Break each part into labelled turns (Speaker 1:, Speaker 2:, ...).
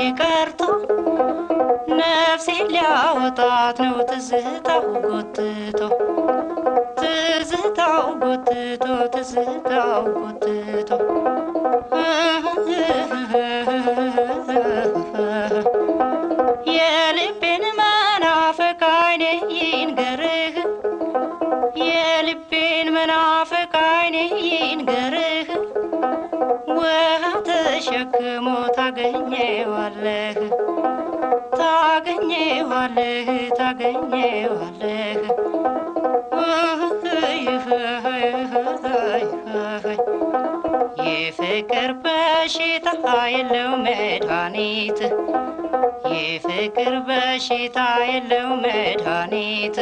Speaker 1: ቀርቶ ነፍሴ ሊያወጣት ነው ትዝታው ጎትቶ ትዝታው ጎትቶ ትዝታው ጎትቶ የልቤን መናፈቅ አይኔ ይንገርህ የልቤን መናፈቅ አይኔ ይንገርህ ውሃ ተሸክሞ ታገኘዋለህ ታገኘዋለህ ታገኘዋለህ የፍቅር በሽታ የለው መድኃኒት የፍቅር በሽታ የለው መድኃኒት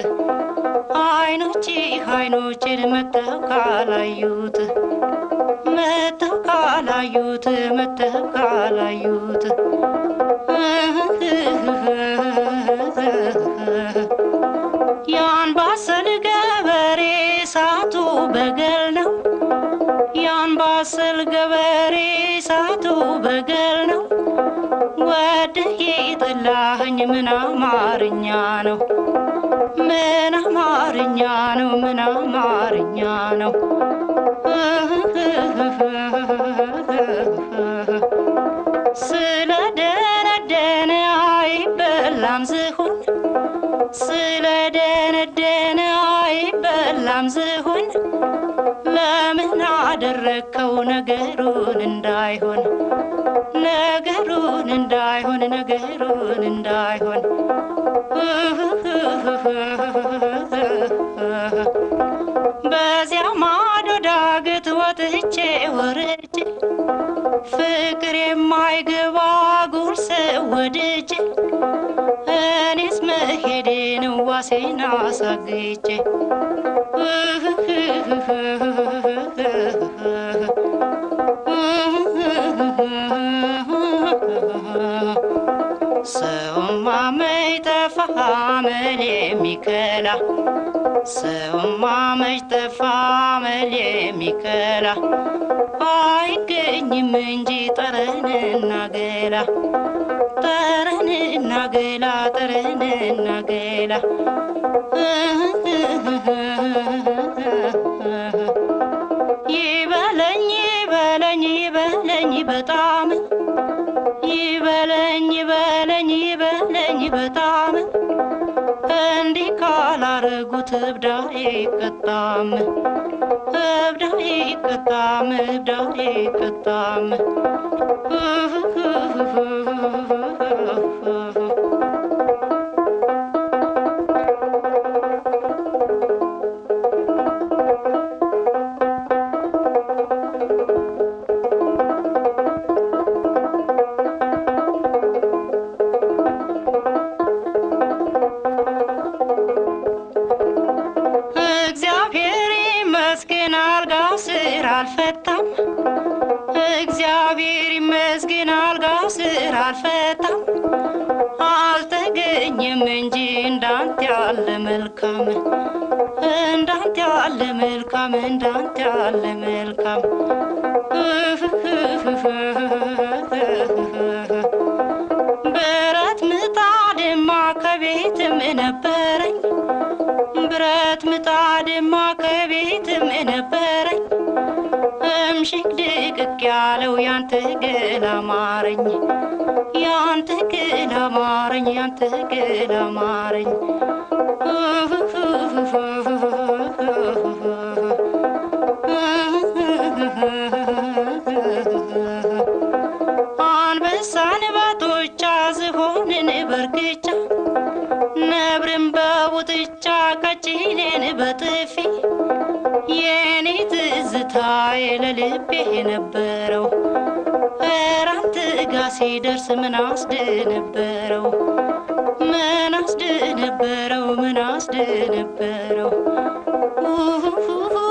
Speaker 1: አይኖችን መተው ካላዩት መተው ካላዩት መተው ካላዩት ያንባሰል ገበሬ ሳቱ በገል ነው ያንባሰል ገበሬ ሳቱ በገል ነው ወደህ የጠላኸኝ ምን አማርኛ ነው ምን አማርኛ ነው ምን አማርኛ ነው ስለደነደነ አይበላም ዝሆን ስለደነደነ አይበላም ዝሆን ለምን አደረከው ነገሩን እንዳይሆን ነገሩን እንዳይሆን ነገሩን እንዳይሆን በዚያ ማዶ ዳገት ወጥቼ ወርጄ ፍቅር የማይገባ ጉርስ ወድጄ እኔስ መሄዴ ነው ዋሴን አሳግቼ ሰውማ መች ጠፋ አመል የሚከላ ሰውማ መች ጠፋ አመል የሚከላ አይገኝም እንጂ ጠረንና ገላ ጠረንና ገላ ጠረንና ገላ ይበለኝ ይበለኝ ይበለኝ በጣም ይበለኝ ይበለኝ ይበለኝ በጣም እንዲህ ካላረጉት እብዳ ይቀጣም እብዳ ይቀጣም እብዳ ይቀጣም አልፈታም እግዚአብሔር ይመስገን አልጋው ስር አልፈታም አልተገኘም እንጂ እንዳንተ ያለ መልካም እንዳንተ ያለ መልካም እንዳንተ ያለ መልካም ብረት ምጣድማ ከቤትም ነበረኝ ብረት ምጣድማ ከቤትም ነበረኝ እምሽክ ድቅቅ ያለው ያንተ ገላ ማረኝ ያንተ ገላ ማረኝ ያንተ ገላ ማረኝ አንበሳን ባቶቻ ዝሆንን በርግጫ ነብርን በቡጥጫ ቀጭኔን በጥፊ የኔ ትዝታ የለልቤ ነበረው እራንት ጋ ሲደርስ ምን አስደነበረው ምን አስደነበረው ምን አስደነበረው